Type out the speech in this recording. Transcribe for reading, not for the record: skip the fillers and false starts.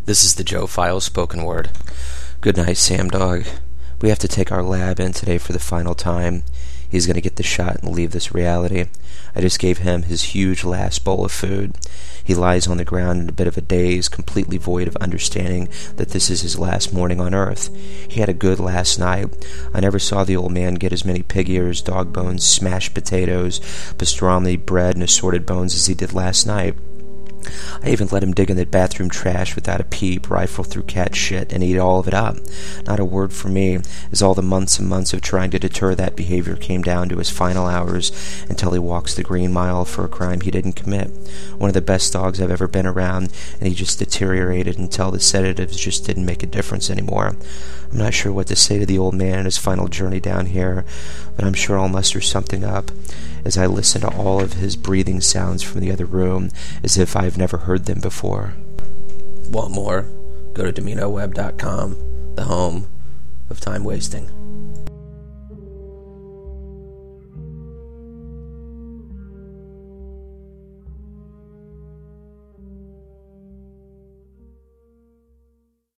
This is the Joe Files spoken word. Good night, Sam Dog. We have to take our lab in today for the final time. He's going to get the shot and leave this reality. I just gave him his huge last bowl of food. He lies on the ground in a bit of a daze, completely void of understanding that this is his last morning on Earth. He had a good last night. I never saw the old man get as many pig ears, dog bones, smashed potatoes, pastrami, bread, and assorted bones as he did last night. I even let him dig in the bathroom trash without a peep, rifle through cat shit, and eat all of it up. Not a word from me, as all the months and months of trying to deter that behavior came down to his final hours until he walks the green mile for a crime he didn't commit. One of the best dogs I've ever been around, and he just deteriorated until the sedatives just didn't make a difference anymore. I'm not sure what to say to the old man in his final journey down here, but I'm sure I'll muster something up as I listen to all of his breathing sounds from the other room, as if I've never heard them before. Want more? Go to DominoWeb.com, the home of time wasting.